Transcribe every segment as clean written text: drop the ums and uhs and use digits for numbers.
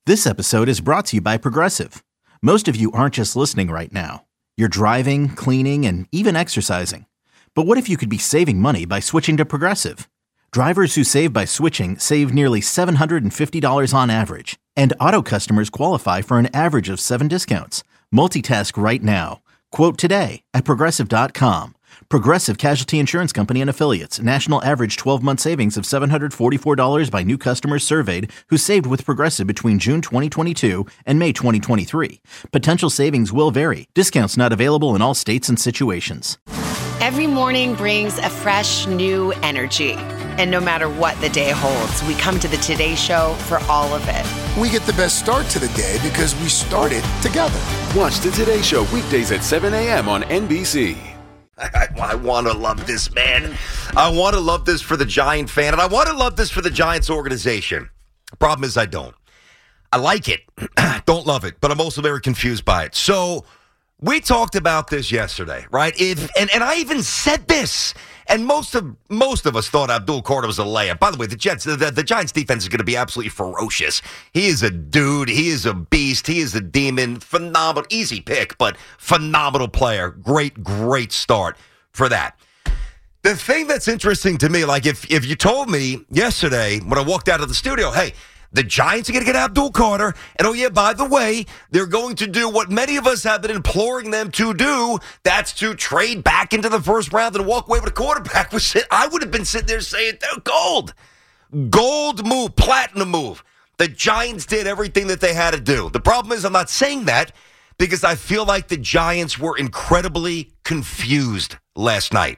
This episode is brought to you by Progressive. Most of you aren't just listening right now. You're driving, cleaning, and even exercising. But what if you could be saving money by switching to Progressive? Drivers who save by switching save nearly $750 on average. And auto customers qualify for an average of 7 discounts. Multitask right now. Quote today at Progressive.com. Progressive Casualty Insurance Company and Affiliates. National average 12-month savings of $744 by new customers surveyed who saved with Progressive between June 2022 and May 2023. Potential savings will vary. Discounts not available in all states and situations. Every morning brings a fresh, new energy. And no matter what the day holds, we come to the Today Show for all of it. We get the best start to the day because we started together. Watch the Today Show weekdays at 7 a.m. on NBC. I want to love this, man. I want to love this for the Giant fan, and I want to love this for the Giants organization. The problem is I don't. I like it. Don't love it, but I'm also very confused by it. So we talked about this yesterday, right? And I even said this, and most of us thought Abdul Carter was a layup. By the way, the Giants defense is going to be absolutely ferocious. He is a dude. He is a beast. He is a demon. Phenomenal. Easy pick, but phenomenal player. Great start for that. The thing that's interesting to me, like if you told me yesterday when I walked out of the studio, hey, the Giants are going to get Abdul Carter, and oh yeah, by the way, they're going to do what many of us have been imploring them to do. That's to trade back into the first round and walk away with a quarterback. I would have been sitting there saying, gold move, platinum move. The Giants did everything that they had to do. The problem is I'm not saying that because I feel like the Giants were incredibly confused last night.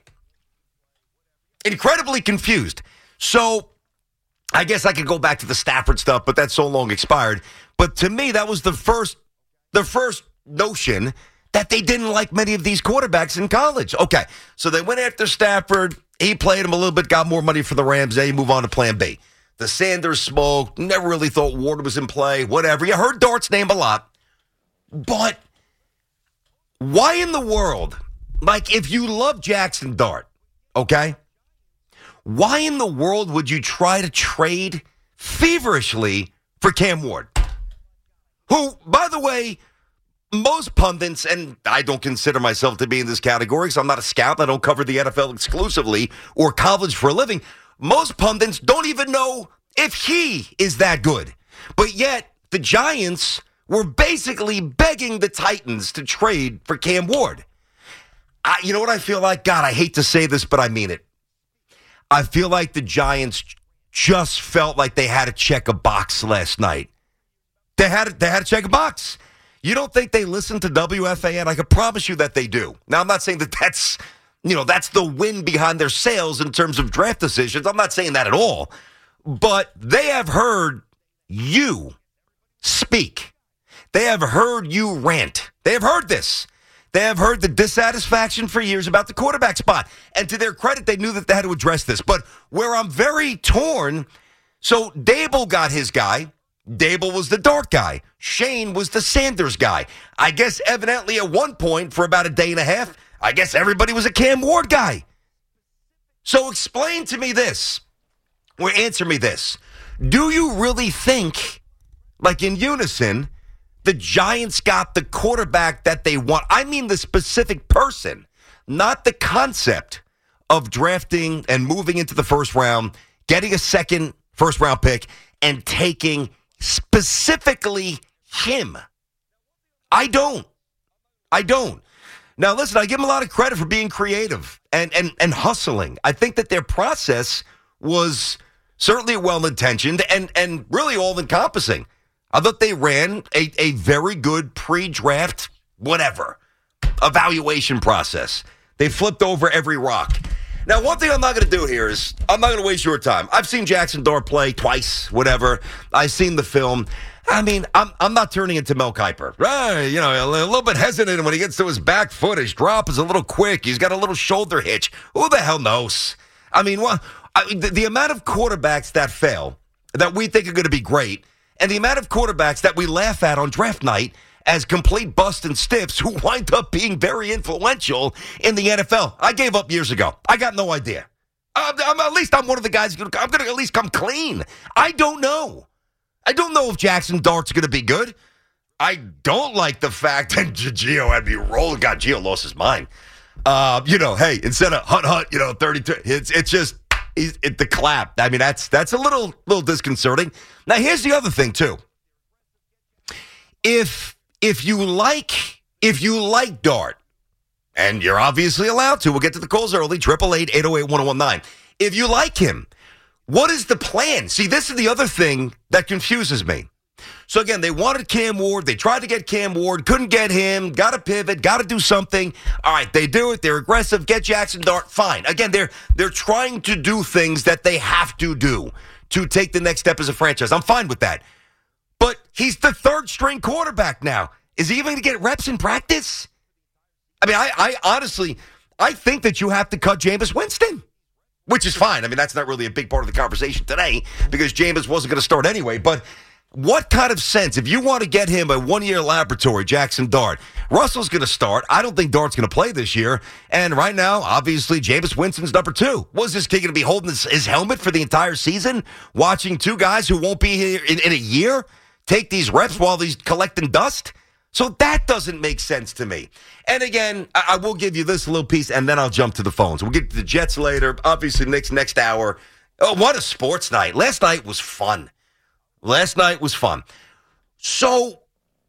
Incredibly confused. So I guess I could go back to the Stafford stuff, but that's so long expired. But to me, that was the first notion that they didn't like many of these quarterbacks in college. Okay, so they went after Stafford. He played him a little bit, got more money for the Rams. They move on to plan B. The Sanders smoke. Never really thought Ward was in play. Whatever. You heard Dart's name a lot. But why in the world, like if you love Jackson Dart, okay, why in the world would you try to trade feverishly for Cam Ward? Who, by the way, most pundits, and I don't consider myself to be in this category because I'm not a scout. I don't cover the NFL exclusively or college for a living. Most pundits don't even know if he is that good. But yet, the Giants were basically begging the Titans to trade for Cam Ward. You know what I feel like? God, I hate to say this, but I mean it. I feel like the Giants just felt like they had to check a box last night. They had to check a box. You don't think they listen to WFAN? I can promise you that they do. Now, I'm not saying that that's the wind behind their sails in terms of draft decisions. I'm not saying that at all. But they have heard you speak. They have heard you rant. They have heard this. They have heard the dissatisfaction for years about the quarterback spot. And to their credit, they knew that they had to address this. But where I'm very torn, so Dable got his guy. Dable was the Dart guy. Shane was the Sanders guy. I guess evidently at one point for about a day and a half, I guess everybody was a Cam Ward guy. So explain to me this, or answer me this. Do you really think, like in unison, the Giants got the quarterback that they want? I mean the specific person, not the concept of drafting and moving into the first round, getting a second first-round pick, and taking specifically him. I don't. Now, listen, I give them a lot of credit for being creative and hustling. I think that their process was certainly well-intentioned and really all-encompassing. I thought they ran a very good pre-draft, evaluation process. They flipped over every rock. Now, one thing I'm not going to do here is I'm not going to waste your time. I've seen Jackson Dart play twice, I've seen the film. I mean, I'm not turning into Mel Kiper. Right, a little bit hesitant when he gets to his back foot. His drop is a little quick. He's got a little shoulder hitch. Who the hell knows? I mean, the amount of quarterbacks that fail, that we think are going to be great, and the amount of quarterbacks that we laugh at on draft night as complete bust and stiffs who wind up being very influential in the NFL. I gave up years ago. I got no idea. At least I'm one of the guys I'm going to at least come clean. I don't know. I don't know if Jackson Dart's going to be good. I don't like the fact that Gio had me rolling. God, Gio lost his mind. Hey, instead of Hunt, 32, it's just the clap. I mean, that's a little disconcerting. Now, here's the other thing too. If you like Dart, and you're obviously allowed to, we'll get to the calls early. 888-808-1019. If you like him, what is the plan? See, this is the other thing that confuses me. So, again, they wanted Cam Ward. They tried to get Cam Ward. Couldn't get him. Got to pivot. Got to do something. All right, they do it. They're aggressive. Get Jackson Dart. Fine. Again, they're trying to do things that they have to do to take the next step as a franchise. I'm fine with that. But he's the third-string quarterback now. Is he even going to get reps in practice? I mean, I honestly, I think that you have to cut Jameis Winston, which is fine. I mean, that's not really a big part of the conversation today because Jameis wasn't going to start anyway. But what kind of sense, if you want to get him a one-year laboratory, Jackson Dart, Russell's going to start. I don't think Dart's going to play this year. And right now, obviously, Jameis Winston's number 2. Was this kid going to be holding his helmet for the entire season, watching two guys who won't be here in a year take these reps while he's collecting dust? So that doesn't make sense to me. And again, I will give you this little piece, and then I'll jump to the phones. We'll get to the Jets later. Obviously, next hour. Oh, what a sports night. Last night was fun. So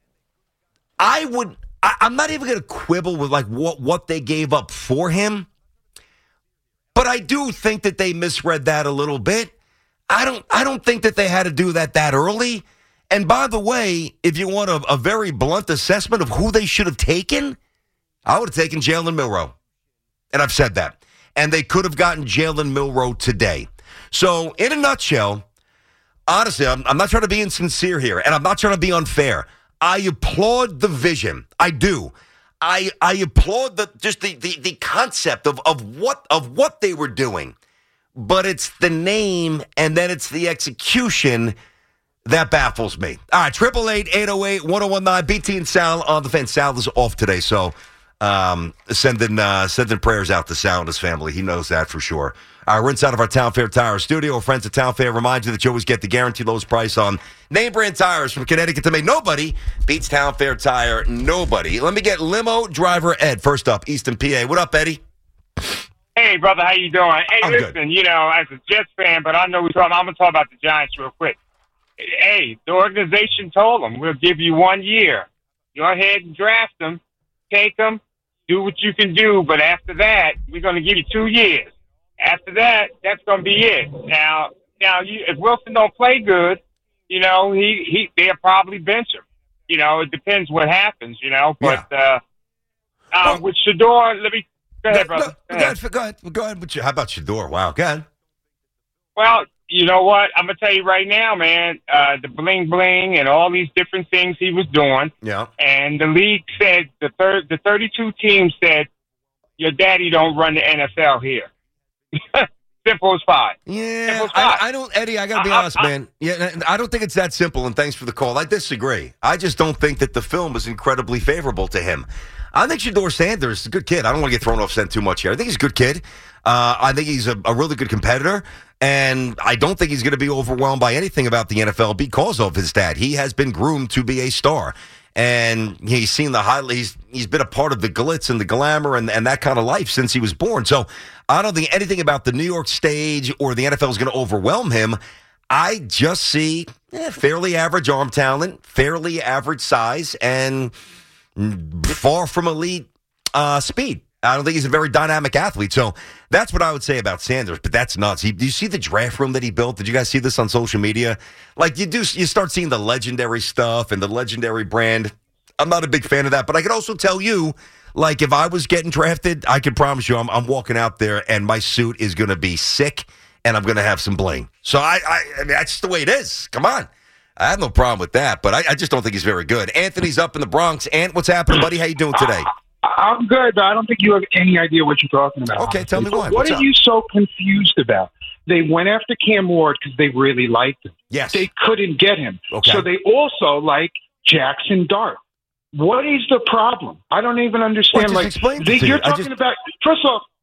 I'm not even going to quibble with like what they gave up for him. But I do think that they misread that a little bit. I don't think that they had to do that early. And by the way, if you want a very blunt assessment of who they should have taken, I would have taken Jalen Milroe. And I've said that. And they could have gotten Jalen Milroe today. So in a nutshell, honestly, I'm not trying to be insincere here, and I'm not trying to be unfair. I applaud the vision. I do. I applaud the concept of what they were doing. But it's the name, and then it's the execution that baffles me. All right, 888-808-1019. BT and Sal on the Fan. Sal is off today, so sending prayers out to Sal and his family. He knows that for sure. We're inside of our Town Fair Tire studio. Our friends at Town Fair remind you that you always get the guaranteed lowest price on name brand tires from Connecticut to Maine. Nobody beats Town Fair Tire. Nobody. Let me get limo driver Ed first up, Easton, PA. What up, Eddie? Hey, brother, how you doing? Hey, I'm listen, good. As a Jets fan, but I know I'm going to talk about the Giants real quick. Hey, the organization told them, we'll give you 1 year. Go ahead and draft them, take them, do what you can do, but after that, we're going to give you 2 years. After that, that's going to be it. Now, if Wilson don't play good, they'll probably bench him. It depends what happens, But with Shedeur, go ahead, brother. Go ahead. How about Shedeur? Wow, go ahead. Well, you know what? I'm going to tell you right now, man, the bling-bling and all these different things he was doing. Yeah. And the league said, the 32 teams said, your daddy don't run the NFL here. Simple as pie. Yeah, I don't, Eddie, I got to be honest, man. Yeah, I don't think it's that simple, and thanks for the call. I disagree. I just don't think that the film was incredibly favorable to him. I think Shedeur Sanders is a good kid. I don't want to get thrown off scent too much here. I think he's a good kid. I think he's a really good competitor, and I don't think he's going to be overwhelmed by anything about the NFL because of his dad. He has been groomed to be a star, and he's seen the highlights. He's been a part of the glitz and the glamour and that kind of life since he was born. So I don't think anything about the New York stage or the NFL is going to overwhelm him. I just see fairly average arm talent, fairly average size, and far from elite speed. I don't think he's a very dynamic athlete. So that's what I would say about Sanders, but that's nuts. Do you see the draft room that he built? Did you guys see this on social media? Like you start seeing the legendary stuff and the legendary brand. I'm not a big fan of that, but I could also tell you, like if I was getting drafted, I can promise you I'm walking out there and my suit is going to be sick and I'm going to have some bling. So I mean, that's just the way it is. Come on. I have no problem with that, but I just don't think he's very good. Anthony's up in the Bronx. Ant, what's happening, buddy? How you doing today? I'm good, but I don't think you have any idea what you're talking about. Okay, tell me why. What are you so confused about? They went after Cam Ward because they really liked him. Yes. They couldn't get him. Okay. So they also like Jackson Dart. What is the problem? I don't even understand. Well, explain to you're you. talking about, first off,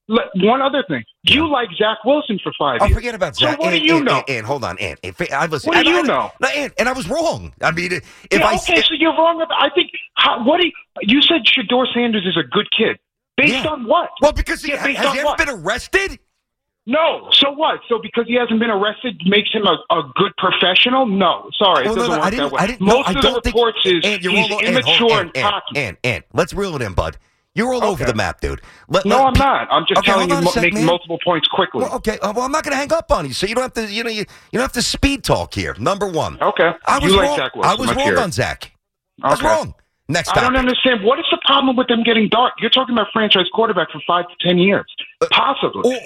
One other thing. You like Zach Wilson for 5 years. Oh, forget about Zach. So what do you know? And hold on, Ant. What do you know? No, and I was wrong. I mean, so you're wrong about. I think. You said Shedeur Sanders is a good kid. Based on what? Well, because has he ever what? been arrested? No. So what? So because he hasn't been arrested makes him a good professional? No. Sorry. Well, it doesn't work that way. Most of the reports is he's immature and cocky. And let's reel it in, bud. You're all over the map, dude. I'm not. I'm just telling you, making multiple points quickly. Well, okay. Well, I'm not going to hang up on you, so you don't have to. You don't have to speed talk here. Number one. Okay. I was you wrong. like Zach Wilson. I was wrong on Zach. I was wrong. Next topic. I don't understand. What is the problem with them getting dark? You're talking about franchise quarterback for 5 to 10 years, possibly.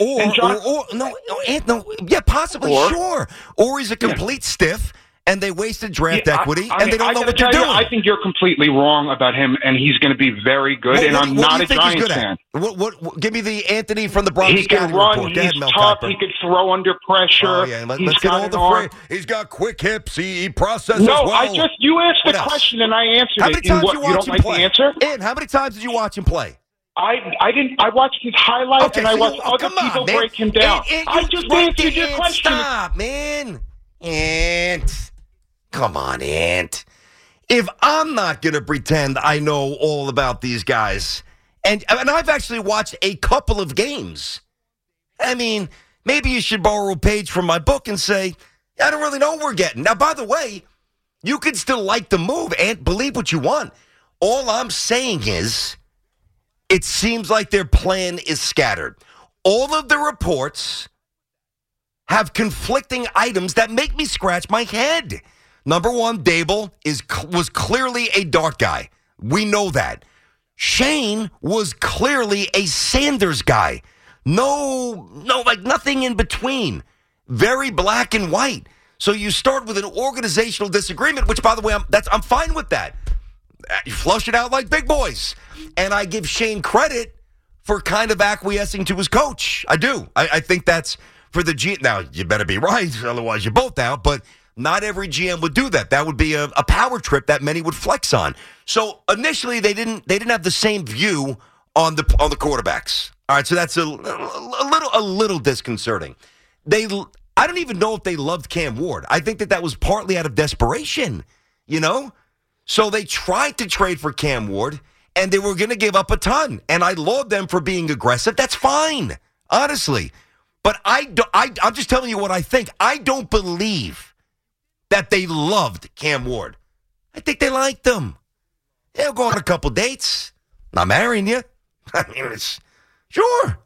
Possibly, sure. Or he's a complete stiff. And they wasted draft equity, and they don't know what they're doing. I think you're completely wrong about him, and he's going to be very good. I'm not a Giants fan. What? Give me the Anthony from the Bronx. He can run. He's tough. He can throw under pressure. Oh, yeah. Let's get all the He's got quick hips. He processes well. No, you asked the question, and I answered it. How many times did you watch him play? The answer? And how many times did you watch him play? I didn't. I watched his highlights, and I watched other people break him down. I just answered your question. Stop, man. Come on, Ant. If I'm not going to pretend I know all about these guys, and I've actually watched a couple of games, I mean, maybe you should borrow a page from my book and say, I don't really know what we're getting. Now, by the way, you can still like the move, Ant. Believe what you want. All I'm saying is, it seems like their plan is scattered. All of the reports have conflicting items that make me scratch my head. Number one, Dable was clearly a dart guy. We know that. Shane was clearly a Sanders guy. No, like nothing in between. Very black and white. So you start with an organizational disagreement, which, by the way, I'm fine with that. You flush it out like big boys. And I give Shane credit for kind of acquiescing to his coach. I do. I think that's for the G. Now, you better be right, otherwise you're both out. But not every GM would do that. That would be a power trip that many would flex on. So initially, they didn't have the same view on the quarterbacks. All right, so that's a little disconcerting. I don't even know if they loved Cam Ward. I think that was partly out of desperation, So they tried to trade for Cam Ward, and they were going to give up a ton. And I laud them for being aggressive. That's fine, honestly. But I'm just telling you what I think. I don't believe that they loved Cam Ward. I think they liked him. They'll go on a couple dates. Not marrying you. I mean, it's sure.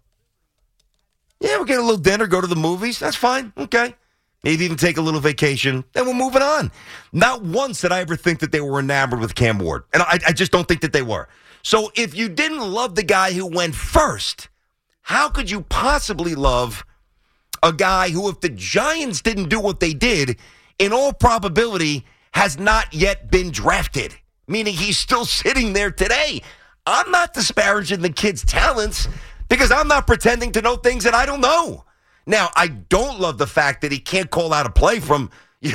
Yeah, we'll get a little dinner, go to the movies. That's fine. Okay. Maybe even take a little vacation. Then we're moving on. Not once did I ever think that they were enamored with Cam Ward. And I just don't think that they were. So if you didn't love the guy who went first, how could you possibly love a guy who, if the Giants didn't do what they did, in all probability, has not yet been drafted, meaning he's still sitting there today? I'm not disparaging the kid's talents because I'm not pretending to know things that I don't know. Now, I don't love the fact that he can't call out a play from,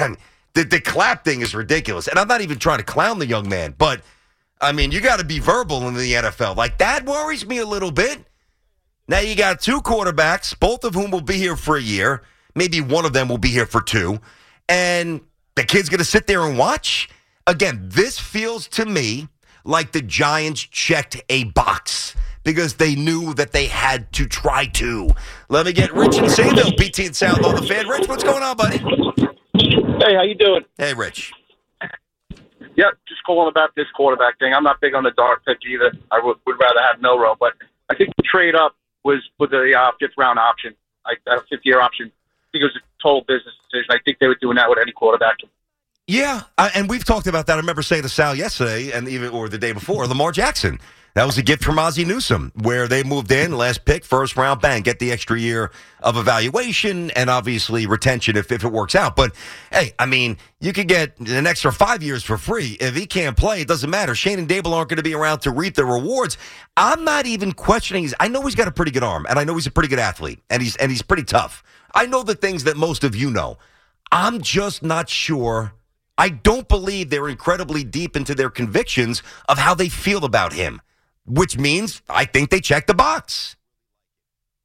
the clap thing is ridiculous. And I'm not even trying to clown the young man, but, I mean, you got to be verbal in the NFL. Like, that worries me a little bit. Now, you got two quarterbacks, both of whom will be here for a year. Maybe one of them will be here for 2. And the kid's going to sit there and watch? Again, this feels to me like the Giants checked a box because they knew that they had to try to. Let me get Rich in Sayville, BT and Sound on the Fan. Rich, what's going on, buddy? Hey, how you doing? Hey, Rich. Yep, just calling about this quarterback thing. I'm not big on the dart pick either. I would rather have Milroe, but I think the trade up was with the 5th-round option, like a 5th-year option. I think it was a total business decision. I think they were doing that with any quarterback. Yeah, and we've talked about that. I remember saying to Sal yesterday, or the day before, Lamar Jackson. That was a gift from Ozzie Newsome, where they moved in, last pick, 1st round, bang, get the extra year of evaluation and obviously retention if it works out. But, hey, I mean, you could get an extra 5 years for free. If he can't play, it doesn't matter. Shane and Dable aren't going to be around to reap the rewards. I'm not even questioning. I know he's got a pretty good arm, and I know he's a pretty good athlete, and he's pretty tough. I know the things that most of you know. I'm just not sure. I don't believe they're incredibly deep into their convictions of how they feel about him, which means I think they check the box.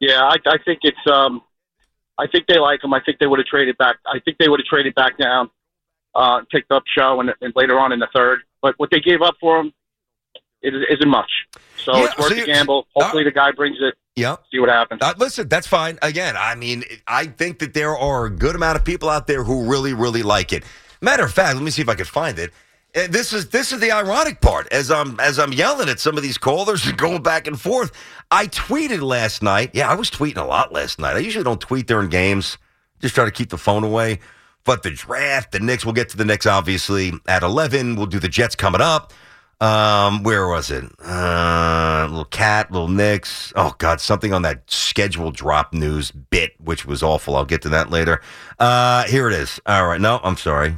Yeah, I think it's. I think they like him. I think they would have traded back. I think they would have traded back down, picked up Show, and later on in the third. But what they gave up for him isn't much. So it's worth the gamble. Hopefully the guy brings it. Yeah. See what happens. Listen, that's fine. Again, I mean, I think that there are a good amount of people out there who really, really like it. Matter of fact, let me see if I can find it. This is the ironic part. As I'm yelling at some of these callers and going back and forth, I tweeted last night. Yeah, I was tweeting a lot last night. I usually don't tweet during games. Just try to keep the phone away. But the draft, the Knicks, we'll get to the Knicks, obviously, at 11. We'll do the Jets coming up. Where was it? Little Cat, little Knicks. Oh, God, something on that schedule drop news bit, which was awful. I'll get to that later. Here it is. All right. No, I'm sorry.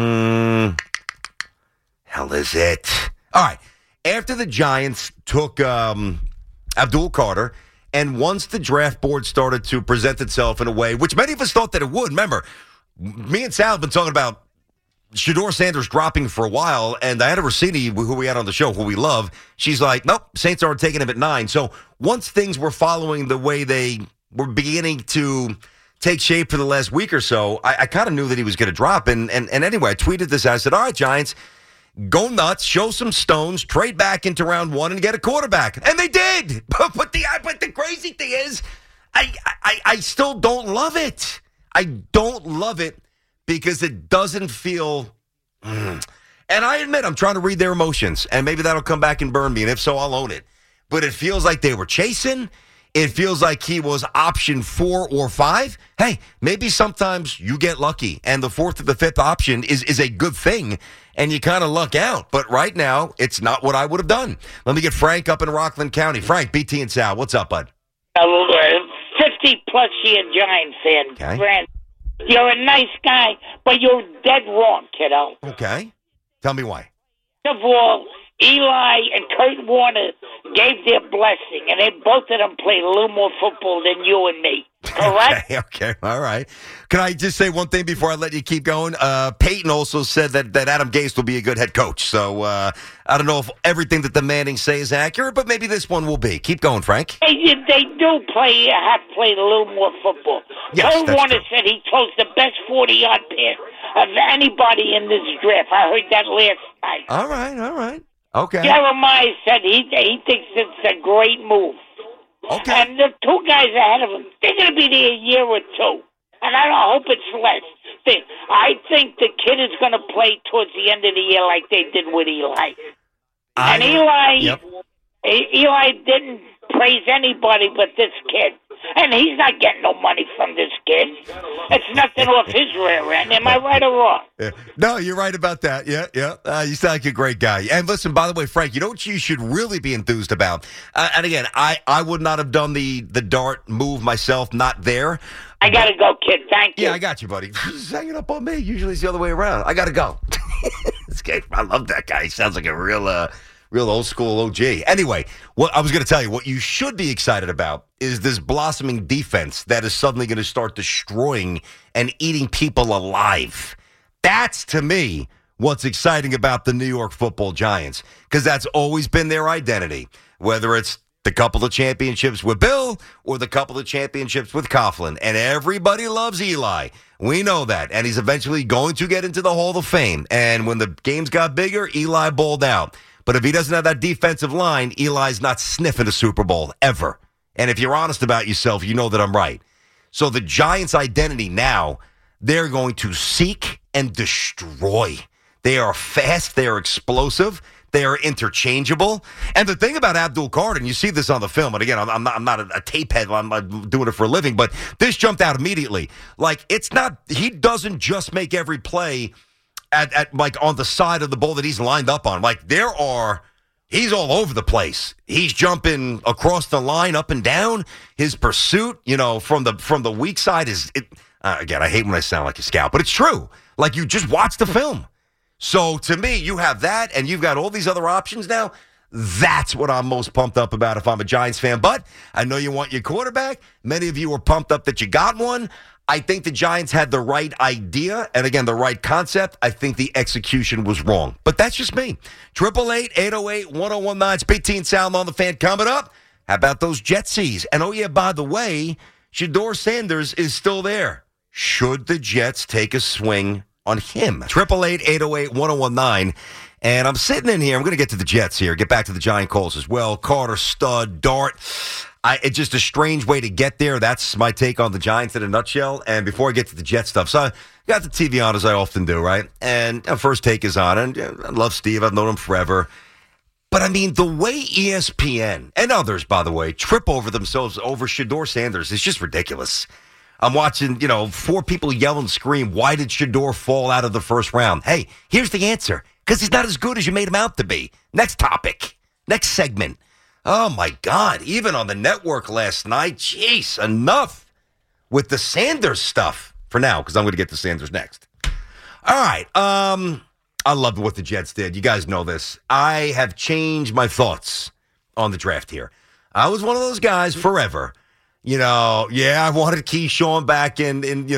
Hell is it? All right. After the Giants took Abdul Carter, and once the draft board started to present itself in a way, which many of us thought that it would. Remember, me and Sal have been talking about Shedeur Sanders dropping for a while, and Diana Rossini, who we had on the show, who we love, she's like, nope, Saints aren't taking him at 9. So once things were following the way they were beginning to take shape for the last week or so, I kind of knew that he was going to drop. And anyway, I tweeted this. I said, all right, Giants, go nuts, show some stones, trade back into round 1 and get a quarterback. And they did. But the crazy thing is, I still don't love it. I don't love it because it doesn't feel... And I admit, I'm trying to read their emotions, and maybe that'll come back and burn me, and if so, I'll own it. But it feels like they were chasing. It feels like he was option 4 or 5. Hey, maybe sometimes you get lucky, and the 4th or the 5th option is a good thing, and you kind of luck out. But right now, it's not what I would have done. Let me get Frank up in Rockland County. Frank, BT and Sal, what's up, bud? 50-plus year Giant fan. Okay. Grant, you're a nice guy, but you're dead wrong, kiddo. Okay. Tell me why. First of all, Eli and Kurt Warner gave their blessing, and they both of them played a little more football than you and me. Correct? Okay. All right. Can I just say one thing before I let you keep going? Peyton also said that Adam Gase will be a good head coach. So I don't know if everything that the Mannings say is accurate, but maybe this one will be. Keep going, Frank. They do have played a little more football. Yes, Kurt that's Warner true. said he chose the best 40-yard pass of anybody in this draft. I heard that last night. All right. Okay. Jeremiah said he thinks it's a great move. Okay. And the two guys ahead of him, they're going to be there a year or two. And I don't hope it's less. I think the kid is going to play towards the end of the year like they did with Eli. Eli didn't praise anybody but this kid. And he's not getting no money from this kid. It's nothing off his rear end. Am I right or wrong? Yeah. No, you're right about that. Yeah. You sound like a great guy. And listen, by the way, Frank, you know what you should really be enthused about? And again, I would not have done the dart move myself, not there. I got to go, kid. Thank you. Yeah, I got you, buddy. Just hanging up on me. Usually it's the other way around. I got to go. This guy, I love that guy. He sounds like a real old school OG. Anyway, what I was going to tell you, what you should be excited about is this blossoming defense that is suddenly going to start destroying and eating people alive. That's, to me, what's exciting about the New York Football Giants, because that's always been their identity, whether it's the couple of championships with Bill or the couple of championships with Coughlin. And everybody loves Eli. We know that. And he's eventually going to get into the Hall of Fame. And when the games got bigger, Eli balled out. But if he doesn't have that defensive line, Eli's not sniffing a Super Bowl ever. And if you're honest about yourself, you know that I'm right. So the Giants' identity now, they're going to seek and destroy. They are fast. They are explosive. They are interchangeable. And the thing about Abdul Carter, and you see this on the film, and again, I'm not a tape head. I'm not doing it for a living, but this jumped out immediately. Like, it's not, he doesn't just make every play at like on the side of the ball that he's lined up on. Like, he's all over the place. He's jumping across the line, up and down. His pursuit, from the weak side again, I hate when I sound like a scout, but it's true. Like, you just watch the film. So to me, you have that, and you've got all these other options now. That's what I'm most pumped up about if I'm a Giants fan. But I know you want your quarterback. Many of you are pumped up that you got one. I think the Giants had the right idea, and again, the right concept. I think the execution was wrong. But that's just me. 888-808-1019. It's BT and Sal on the Fan coming up. How about those Jetsies? And, oh, yeah, by the way, Shedeur Sanders is still there. Should the Jets take a swing on him? 888-808-1019. And I'm sitting in here. I'm going to get to the Jets here. Get back to the Giant calls as well. Carter, Stud, Dart. It's just a strange way to get there. That's my take on the Giants in a nutshell. And before I get to the Jet stuff, so I got the TV on as I often do, right? And first take is on. And I love Steve. I've known him forever. But, I mean, the way ESPN and others, by the way, trip over themselves over Shedeur Sanders is just ridiculous. I'm watching, 4 people yell and scream, why did Shedeur fall out of the first round? Hey, here's the answer. Because he's not as good as you made him out to be. Next topic. Next segment. Oh, my God. Even on the network last night, jeez, enough with the Sanders stuff for now, because I'm going to get to Sanders next. All right. I loved what the Jets did. You guys know this. I have changed my thoughts on the draft here. I was one of those guys forever. I wanted Keyshawn back in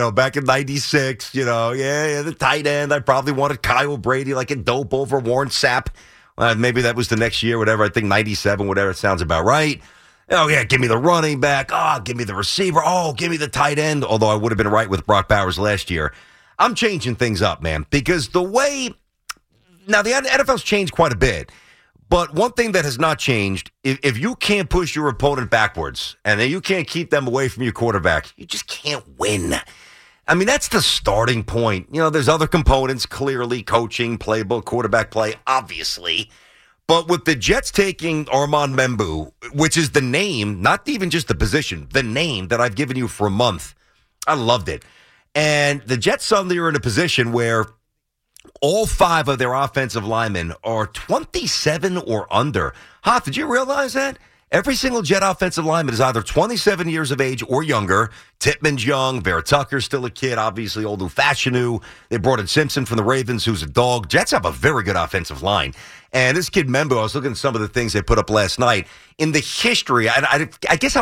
96. The tight end. I probably wanted Kyle Brady like a dope over Warren Sapp. Maybe that was the next year, whatever. I think 97, whatever. It sounds about right. Oh, yeah, give me the running back. Oh, give me the receiver. Oh, give me the tight end. Although I would have been right with Brock Bowers last year. I'm changing things up, man, because the way... Now, the NFL's changed quite a bit, but one thing that has not changed, if you can't push your opponent backwards and then you can't keep them away from your quarterback, you just can't win. I mean, that's the starting point. There's other components, clearly, coaching, playbook, quarterback play, obviously. But with the Jets taking Armand Membu, which is the name, not even just the position, the name that I've given you for a month, I loved it. And the Jets suddenly are in a position where all 5 of their offensive linemen are 27 or under. Hoff, did you realize that? Every single Jet offensive lineman is either 27 years of age or younger. Tippmann's young. Vera Tucker's still a kid. Obviously, old Fashanu. They brought in Simpson from the Ravens, who's a dog. Jets have a very good offensive line. And this kid, Membu, I was looking at some of the things they put up last night. In the history, I guess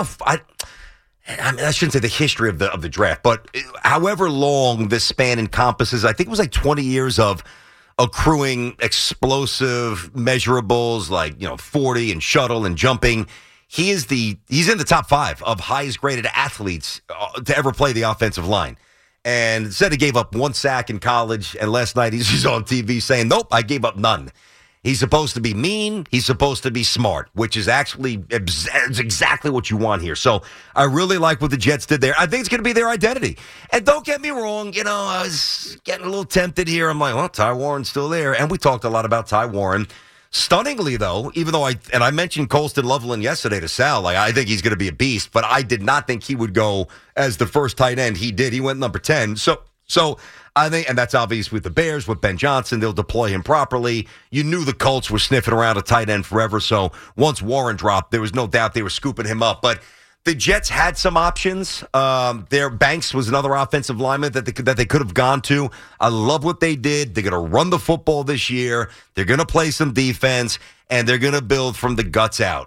I shouldn't say the history of the draft, but however long this span encompasses, I think it was like 20 years of accruing explosive measurables like 40 and shuttle and jumping. He's in the top 5 of highest graded athletes to ever play the offensive line. And said he gave up 1 sack in college, and last night he's on TV saying, nope, I gave up none. He's supposed to be mean. He's supposed to be smart, which is actually exactly what you want here. So I really like what the Jets did there. I think it's going to be their identity. And don't get me wrong, I was getting a little tempted here. I'm like, well, Ty Warren's still there. And we talked a lot about Ty Warren. Stunningly, though, even though I mentioned Colston Loveland yesterday to Sal, I think he's going to be a beast, but I did not think he would go as the first tight end. He did. He went number 10. So I think, and that's obvious with the Bears, with Ben Johnson, they'll deploy him properly. You knew the Colts were sniffing around a tight end forever, so once Warren dropped, there was no doubt they were scooping him up. But the Jets had some options. Their Banks was another offensive lineman that they could have gone to. I love what they did. They're going to run the football this year. They're going to play some defense, and they're going to build from the guts out.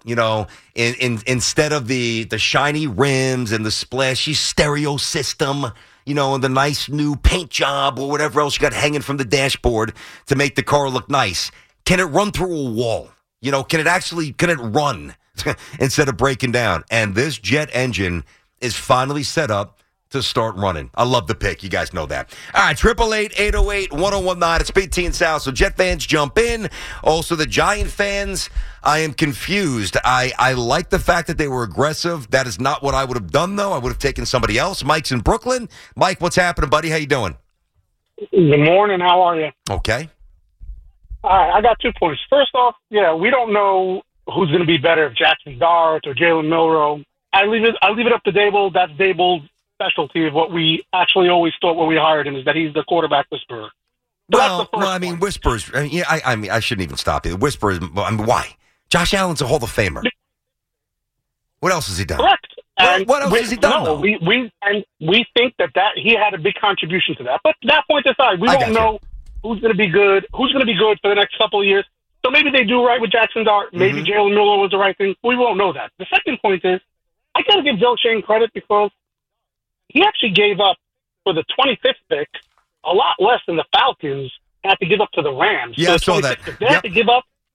Instead of the shiny rims and the splashy stereo system, and the nice new paint job or whatever else you got hanging from the dashboard to make the car look nice. Can it run through a wall? Can it run instead of breaking down? And this Jet engine is finally set up to start running. I love the pick. You guys know that. All right, 888-808-1019. It's BT and Sal. So Jet fans jump in. Also, the Giant fans, I am confused. I like the fact that they were aggressive. That is not what I would have done, though. I would have taken somebody else. Mike's in Brooklyn. Mike, what's happening, buddy? How you doing? Good morning. How are you? Okay. All right, I got 2 points. First off, we don't know who's going to be better, if Jackson Dart or Jalen Milroe. I leave it up to Dable. That's Dable's specialty of what we actually always thought when we hired him, is that he's the quarterback whisperer. Well, whispers. I shouldn't even stop you. Whispers. Why? Josh Allen's a Hall of Famer. What else has he done? Correct. What else has he done? No, we think that he had a big contribution to that. But that point aside, we don't know who's going to be good. Who's going to be good for the next couple of years? So maybe they do right with Jackson Dart. Maybe Jalen Miller was the right thing. We won't know that. The second point is, I got to give Bill Shane credit because he actually gave up for the 25th pick a lot less than the Falcons had to give up to the Rams. Yeah, I saw that. They had to give up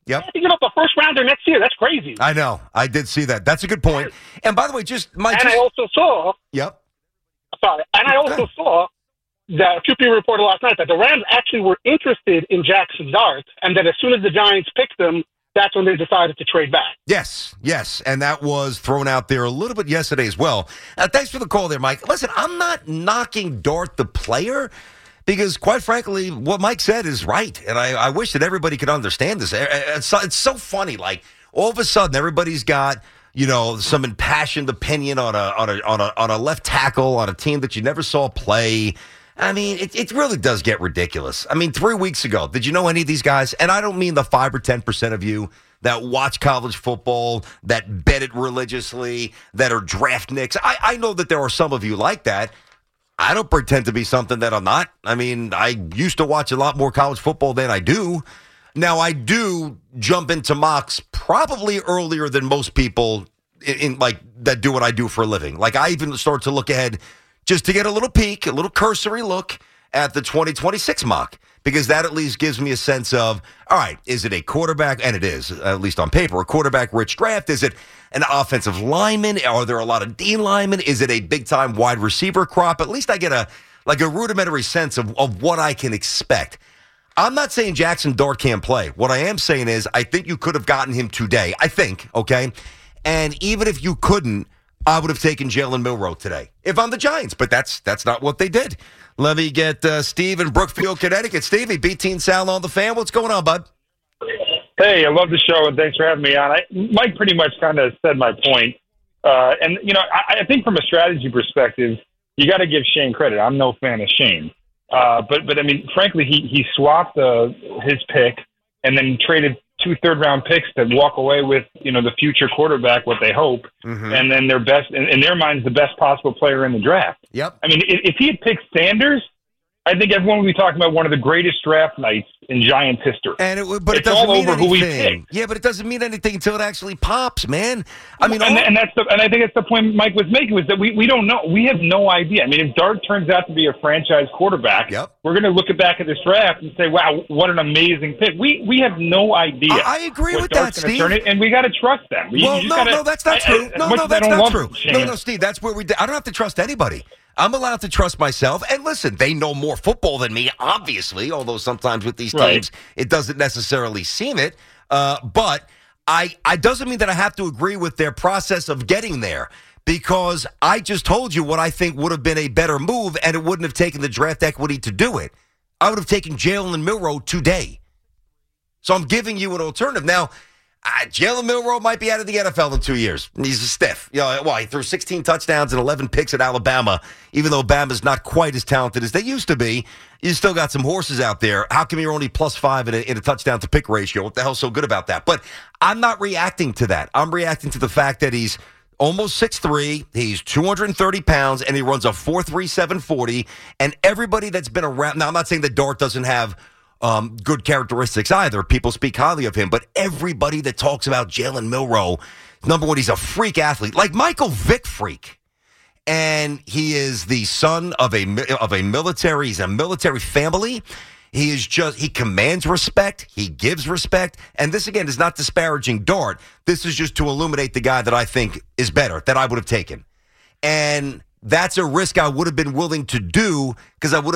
Yep. You give up a first rounder next year. That's crazy. I know. I did see that. That's a good point. And by the way, I also saw. Yep. Sorry. And I also saw that a few people reported last night that the Rams actually were interested in Jackson Dart, and that as soon as the Giants picked them, that's when they decided to trade back. Yes. And that was thrown out there a little bit yesterday as well. Thanks for the call there, Mike. Listen, I'm not knocking Dart the player because, quite frankly, what Mike said is right. And I wish that everybody could understand this. It's so funny. Like, all of a sudden, everybody's got, some impassioned opinion on a left tackle on a team that you never saw play. I mean, it really does get ridiculous. I mean, 3 weeks ago, did you know any of these guys? And I don't mean the 5 or 10% of you that watch college football, that bet it religiously, that are draft nicks. I know that there are some of you like that. I don't pretend to be something that I'm not. I mean, I used to watch a lot more college football than I do. Now, I do jump into mocks probably earlier than most people in like that do what I do for a living. Like, I even start to look ahead just to get a little peek, a little cursory look at the 2026 mock, because that at least gives me a sense of, all right, is it a quarterback? And it is, at least on paper, a quarterback-rich draft. Is it an offensive lineman? Are there a lot of D linemen? Is it a big-time wide receiver crop? At least I get a rudimentary sense of what I can expect. I'm not saying Jackson Dart can't play. What I am saying is I think you could have gotten him today. I think, okay? And even if you couldn't, I would have taken Jalen Milroe today if I'm the Giants, but that's not what they did. Let me get Steve in Brookfield, Connecticut. Stevie, BT and Sal on the fan. What's going on, bud? Hey, I love the show, and thanks for having me on. Mike pretty much kind of said my point. I think from a strategy perspective, you got to give Shane credit. I'm no fan of Shane. But I mean, frankly, he swapped his pick and then traded 2 third-round picks to walk away with, the future quarterback, what they hope, and then their best, in their minds, the best possible player in the draft. Yep. I mean, if he had picked Sanders, I think everyone would be talking about one of the greatest draft nights in Giants history. But it doesn't mean anything. Yeah, but it doesn't mean anything until it actually pops, man. I mean, and I think that's the point Mike was making, was that we don't know. We have no idea. I mean, if Dart turns out to be a franchise quarterback, we're going to look back at this draft and say, "Wow, what an amazing pick." We have no idea. I agree with that, Steve. And we got to trust them. No, that's not true. No, that's not true. No, Steve, that's where I don't have to trust anybody. I'm allowed to trust myself. And listen, they know more football than me, obviously, although sometimes with these teams, it doesn't necessarily seem it. But I doesn't mean that I have to agree with their process of getting there, because I just told you what I think would have been a better move, and it wouldn't have taken the draft equity to do it. I would have taken Jalen Milroe today. So I'm giving you an alternative. Now, Jalen Milroe might be out of the NFL in 2 years. He's a stiff. He threw 16 touchdowns and 11 picks at Alabama. Even though Bama's not quite as talented as they used to be, you still got some horses out there. How come you're only +5 in a touchdown to pick ratio? What the hell's so good about that? But I'm not reacting to that. I'm reacting to the fact that he's almost 6'3", he's 230 pounds, and he runs a 4.37 40. And everybody that's been around, now I'm not saying that Dart doesn't have good characteristics either. People speak highly of him, but everybody that talks about Jalen Milroe, number one, he's a freak athlete, like Michael Vick freak. And he is the son of a military. He's a military family. He commands respect. He gives respect. And this, again, is not disparaging Dart. This is just to illuminate the guy that I think is better, that I would have taken. And that's a risk I would have been willing to do, because I would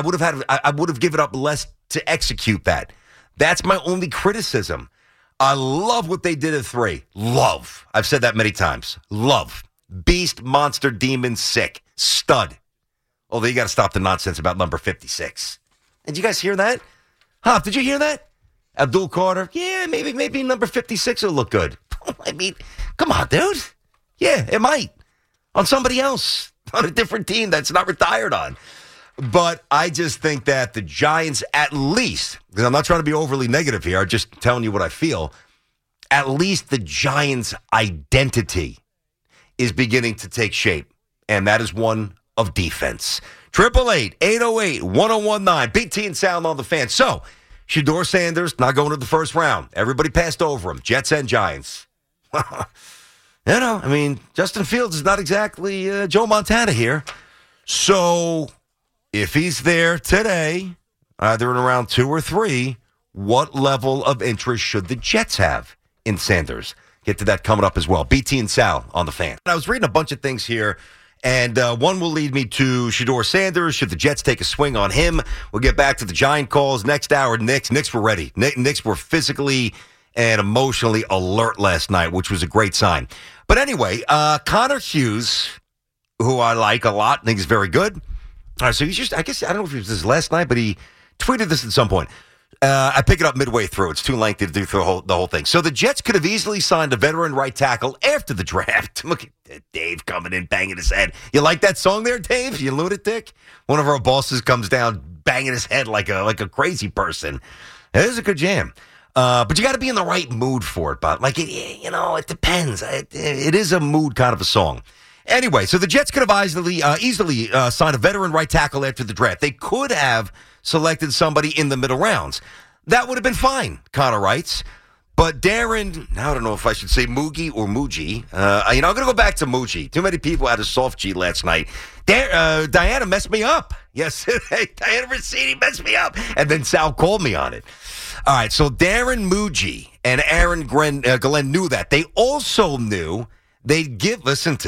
have given up less to execute that. That's my only criticism. I love what they did at 3. Love. I've said that many times. Love. Beast, monster, demon, sick. Stud. Although you got to stop the nonsense about number 56. Did you guys hear that? Huh? Did you hear that? Abdul Carter? Yeah, maybe number 56 will look good. I mean, come on, dude. Yeah, it might. On somebody else. On a different team that's not retired on. But I just think that the Giants, at least, because I'm not trying to be overly negative here, I'm just telling you what I feel, at least the Giants' identity is beginning to take shape, and that is one of defense. 888-808-1019, BT and Sound on the Fan. So, Shedeur Sanders not going to the first round. Everybody passed over him, Jets and Giants. Justin Fields is not exactly Joe Montana here. So, if he's there today, either in round 2 or 3, what level of interest should the Jets have in Sanders? Get to that coming up as well. BT and Sal on the Fan. I was reading a bunch of things here, and one will lead me to Shedeur Sanders. Should the Jets take a swing on him? We'll get back to the Giant calls next hour. Knicks were ready. Knicks were physically and emotionally alert last night, which was a great sign. But anyway, Connor Hughes, who I like a lot, think is very good. So he's just, I guess, I don't know if it was this last night, but he tweeted this at some point. I pick it up midway through. It's too lengthy to do through the whole thing. So the Jets could have easily signed a veteran right tackle after the draft. Look at Dave coming in, banging his head. You like that song there, Dave? You lunatic? One of our bosses comes down, banging his head like a crazy person. It is a good jam. But you got to be in the right mood for it. But it depends. It is a mood kind of a song. Anyway, so the Jets could have easily signed a veteran right tackle after the draft. They could have selected somebody in the middle rounds. That would have been fine, Connor writes. But Darren, now I don't know if I should say Moogie or Muji. I'm going to go back to Muji. Too many people had a soft G last night. Diana messed me up. Yes, Diana Rossini messed me up. And then Sal called me on it. All right, so Darren Muji and Aaron Glenn knew that. They also knew they'd give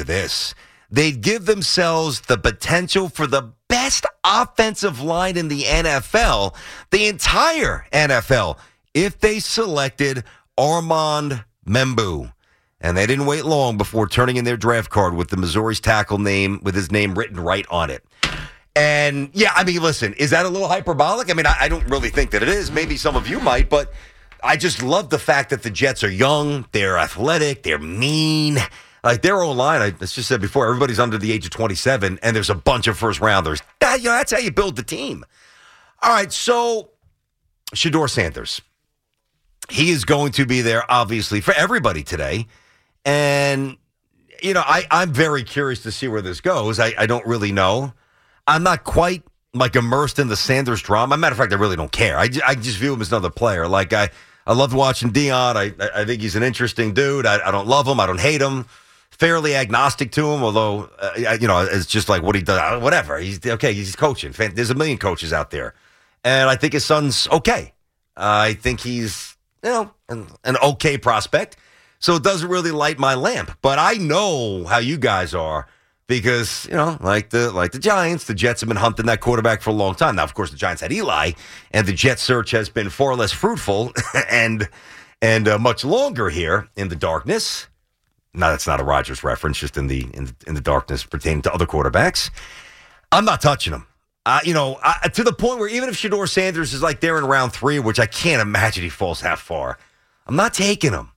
themselves the potential for the best offensive line in the NFL, the entire NFL, if they selected Armand Membou. And they didn't wait long before turning in their draft card with the Missouri's tackle name, with his name written right on it. And, yeah, I mean, listen, is that a little hyperbolic? I mean, I don't really think that it is. Maybe some of you might, but I just love the fact that the Jets are young, they're athletic, they're mean. Like their own line, I just said before, everybody's under the age of 27, and there's a bunch of first-rounders. That's how you build the team. All right, so Shedeur Sanders. He is going to be there, obviously, for everybody today. And, I'm very curious to see where this goes. I don't really know. I'm not quite, immersed in the Sanders drama. Matter of fact, I really don't care. I just view him as another player. I loved watching Dion. I think he's an interesting dude. I don't love him. I don't hate him. Fairly agnostic to him, although, it's just like what he does. Whatever. He's okay. He's coaching. There's a million coaches out there. And I think his son's okay. I think he's, an okay prospect. So it doesn't really light my lamp. But I know how you guys are because, like the Giants, the Jets have been hunting that quarterback for a long time. Now, of course, the Giants had Eli, and the Jets search has been far less fruitful and much longer here in the darkness. No, that's not a Rodgers reference, just in the darkness pertaining to other quarterbacks. I'm not touching him. To the point where even if Shedeur Sanders is like there in round 3, which I can't imagine he falls that far, I'm not taking him.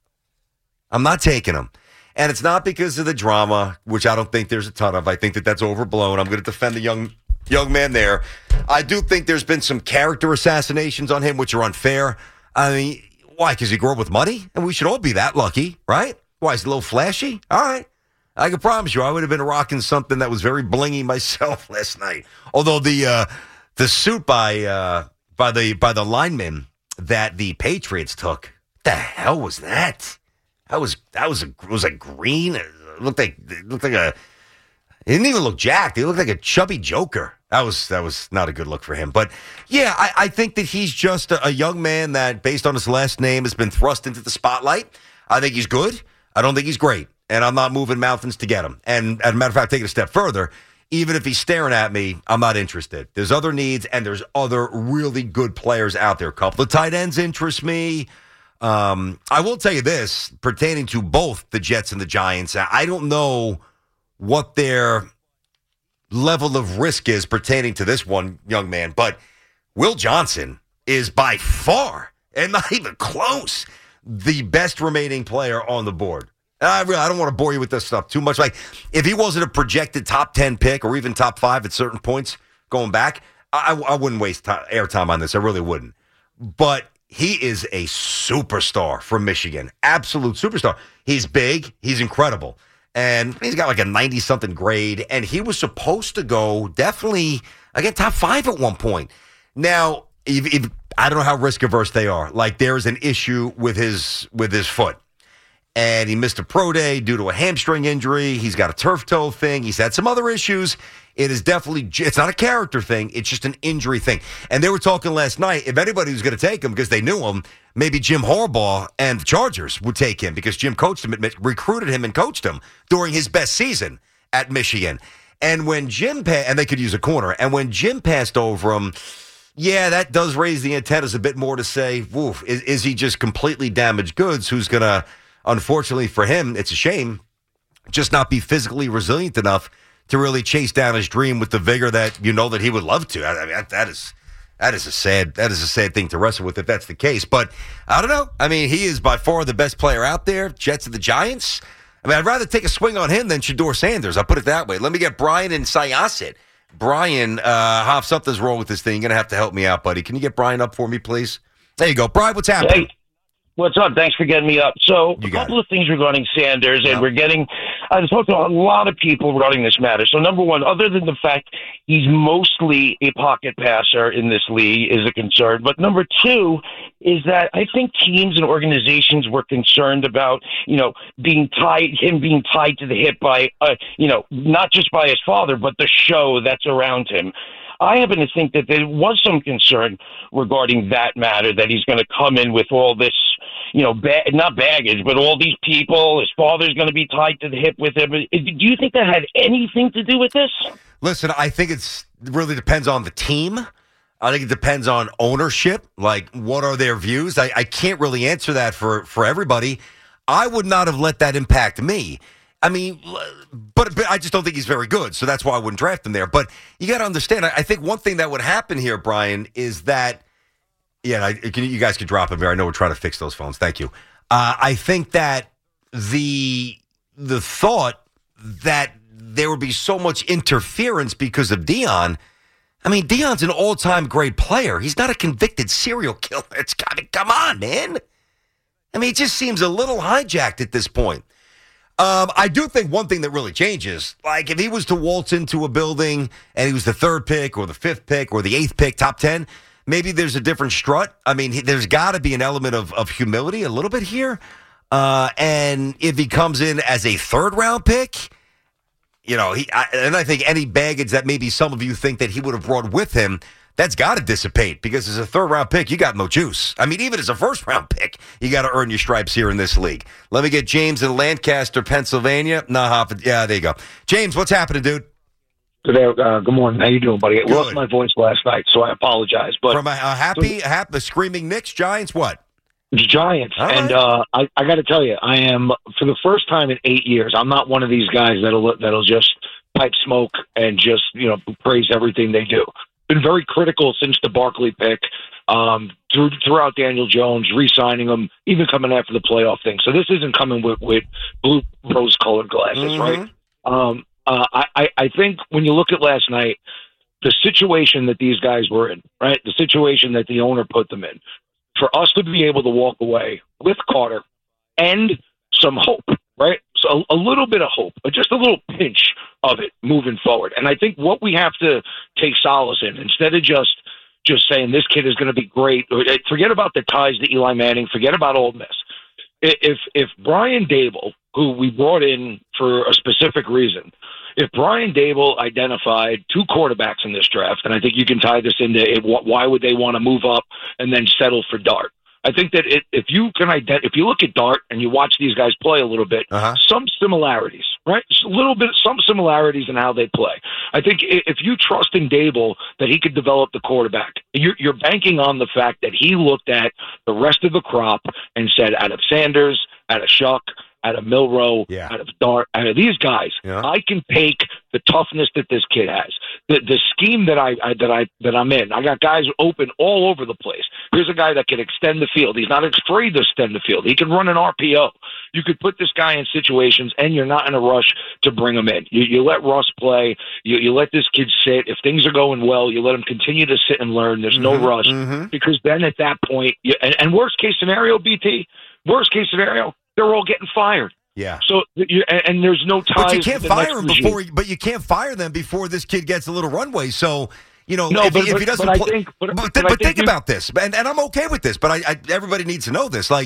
And it's not because of the drama, which I don't think there's a ton of. I think that's overblown. I'm going to defend the young man there. I do think there's been some character assassinations on him, which are unfair. I mean, why? Because he grew up with money? And we should all be that lucky, right? Why, is he a little flashy? All right. I can promise you I would have been rocking something that was very blingy myself last night. Although the suit by the lineman that the Patriots took, what the hell was that? Was like green. It looked like a. He didn't even look jacked. He looked like a chubby Joker. That was not a good look for him. But yeah, I think that he's just a young man that, based on his last name, has been thrust into the spotlight. I think he's good. I don't think he's great. And I'm not moving mountains to get him. And as a matter of fact, take it a step further. Even if he's staring at me, I'm not interested. There's other needs, and there's other really good players out there. A couple of tight ends interest me. I will tell you this, pertaining to both the Jets and the Giants, I don't know what their level of risk is pertaining to this one young man, but Will Johnson is by far, and not even close, the best remaining player on the board. I don't want to bore you with this stuff too much. Like, if he wasn't a projected top 10 pick or even top 5 at certain points going back, I wouldn't waste airtime on this. I really wouldn't. But he is a superstar from Michigan. Absolute superstar. He's big. He's incredible. And he's got like a 90-something grade. And he was supposed to go definitely, again, top 5 at one point. Now, if I don't know how risk-averse they are. Like, there's an issue with his foot. and he missed a pro day due to a hamstring injury. He's got a turf toe thing. He's had some other issues. It is definitely, it's not a character thing. It's just an injury thing. And they were talking last night, if anybody was going to take him because they knew him, maybe Jim Harbaugh and the Chargers would take him because Jim coached him, recruited him and coached him during his best season at Michigan. And when Jim, and they could use a corner, and when Jim passed over him, yeah, that does raise the antennas a bit more to say, woof, is he just completely damaged goods who's going to, unfortunately for him, it's a shame, just not be physically resilient enough to really chase down his dream with the vigor that you know that he would love to. I mean, that is a sad thing to wrestle with if that's the case. But I don't know. I mean, he is by far the best player out there. Jets of the Giants. I mean, I'd rather take a swing on him than Shedeur Sanders. I'll put it that way. Let me get Brian in Syosset. Brian, Hoff, something's wrong with this thing. You're going to have to help me out, buddy. Can you get Brian up for me, please? There you go. Brian, what's happening? Hey, what's up? Thanks for getting me up. So a couple of things regarding Sanders, and I've talked to a lot of people regarding this matter. So number one, other than the fact he's mostly a pocket passer in this league is a concern. But number two is that I think teams and organizations were concerned about, him being tied to the hip by, not just by his father, but the show that's around him. I happen to think that there was some concern regarding that matter, that he's going to come in with all this, not baggage, but all these people. His father's going to be tied to the hip with him. Do you think that had anything to do with this? Listen, I think it really depends on the team. I think it depends on ownership. Like, what are their views? I can't really answer that for everybody. I would not have let that impact me. I mean, but I just don't think he's very good, so that's why I wouldn't draft him there. But you got to understand, I think one thing that would happen here, Brian, is that, you guys can drop him here. I know we're trying to fix those phones. Thank you. I think that the thought that there would be so much interference because of Deion. I mean, Deion's an all-time great player. He's not a convicted serial killer. It's got to come on, man. I mean, it just seems a little hijacked at this point. I do think one thing that really changes, like if he was to waltz into a building and he was the 3rd pick or the 5th pick or the 8th pick, top 10, maybe there's a different strut. I mean, there's got to be an element of humility a little bit here. And if he comes in as a 3rd-round pick, I think any baggage that maybe some of you think that he would have brought with him, that's got to dissipate because as a 3rd-round pick, you got no juice. I mean, even as a 1st-round pick, you got to earn your stripes here in this league. Let me get James in Lancaster, Pennsylvania. Yeah, there you go. James, what's happening, dude? Good morning. How you doing, buddy? I lost my voice last night, so I apologize. But from a happy screaming Knicks, Giants, what? Giants. All and right. I got to tell you, I am, for the first time in 8 years, I'm not one of these guys that'll just pipe smoke and just, praise everything they do. Been very critical since the Barkley pick, throughout Daniel Jones, re-signing him, even coming after the playoff thing. So this isn't coming with blue rose-colored glasses, right? I think when you look at last night, the situation that these guys were in, right, the situation that the owner put them in, for us to be able to walk away with Carter and some hope, right? So a little bit of hope, just a little pinch of it moving forward. And I think what we have to take solace in, instead of just saying this kid is going to be great, forget about the ties to Eli Manning, forget about Ole Miss. If Brian Dable, who we brought in for a specific reason, if Brian Dable identified 2 quarterbacks in this draft, and I think you can tie this into why would they want to move up and then settle for Dart. I think that if you look at Dart and you watch these guys play a little bit, some similarities, right? Just a little bit, some similarities in how they play. I think if you trust in Dable that he could develop the quarterback, you're banking on the fact that he looked at the rest of the crop and said, out of Sanders, out of Shuck, out of Milroe, out of Dart, out of these guys, I can take the toughness that this kid has, the scheme that I'm in. I got guys open all over the place. Here's a guy that can extend the field. He's not afraid to extend the field. He can run an RPO. You could put this guy in situations, and you're not in a rush to bring him in. You let Russ play. You let this kid sit. If things are going well, you let him continue to sit and learn. There's no rush because then at that point, and worst case scenario, BT, worst case scenario, they're all getting fired. Yeah. So and there's no ties. But you can't fire him before. But you can't fire them before this kid gets a little runway. So if he doesn't play. But think about this, and I'm okay with this. But everybody needs to know this. Like,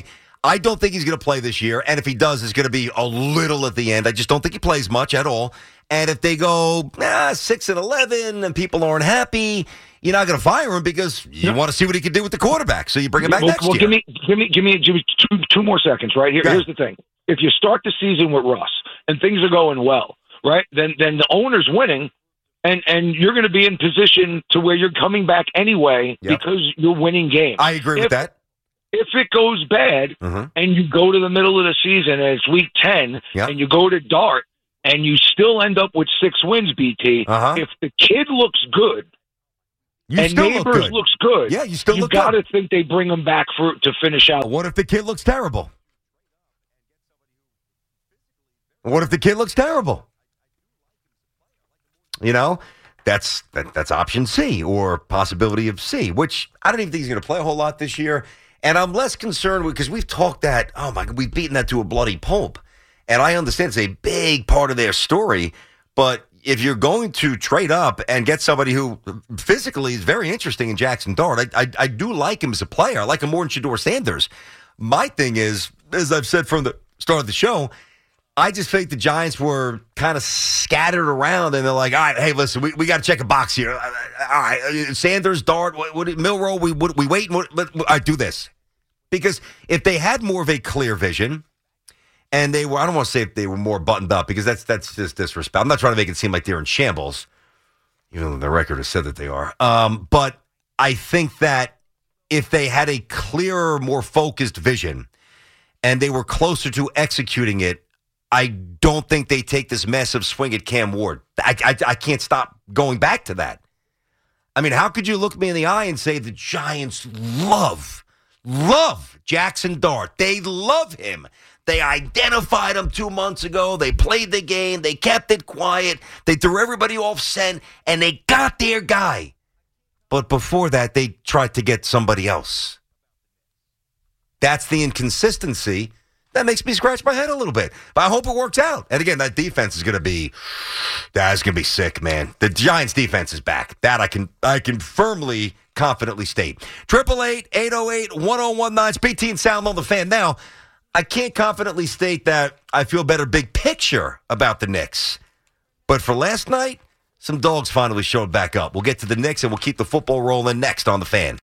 I don't think he's going to play this year. And if he does, it's going to be a little at the end. I just don't think he plays much at all. And if they go 6-11 and people aren't happy, you're not going to fire him because you want to see what he can do with the quarterback. So you bring him back next year. Give me two more seconds, right? Here's the thing. If you start the season with Russ and things are going well, right, then the owner's winning, and you're going to be in position to where you're coming back anyway because you're winning games. I agree with that. If it goes bad and you go to the middle of the season and it's week 10 and you go to Dart and you still end up with 6 wins, BT, if the kid looks good and Neighbors looks good, you got to think they bring him back to finish out. What if the kid looks terrible? What if the kid looks terrible? You know, that's option C or possibility of C, which I don't even think he's going to play a whole lot this year. And I'm less concerned with, because we've talked that, oh my God, we've beaten that to a bloody pulp. And I understand it's a big part of their story, but if you're going to trade up and get somebody who physically is very interesting in Jackson Dart, I do like him as a player. I like him more than Shedeur Sanders. My thing is, as I've said from the start of the show, I just think the Giants were kind of scattered around, and they're like, all right, hey, listen, we got to check a box here. All right, Sanders, Dart, Milroe, we wait, I do this. Because if they had more of a clear vision, and they were, I don't want to say if they were more buttoned up, because that's just disrespect. I'm not trying to make it seem like they're in shambles, even though the record has said that they are. But I think that if they had a clearer, more focused vision, and they were closer to executing it, I don't think they take this massive swing at Cam Ward. I can't stop going back to that. I mean, how could you look me in the eye and say the Giants love Jackson Dart? They love him. They identified him 2 months ago. They played the game. They kept it quiet. They threw everybody off scent, and they got their guy. But before that, they tried to get somebody else. That's the inconsistency. That makes me scratch my head a little bit. But I hope it works out. And again, that defense is going to be sick, man. The Giants defense is back. That I can firmly, confidently state. 888-808-1019. It's BT and Sound on the Fan. Now, I can't confidently state that I feel better big picture about the Knicks. But for last night, some dogs finally showed back up. We'll get to the Knicks and we'll keep the football rolling next on the Fan.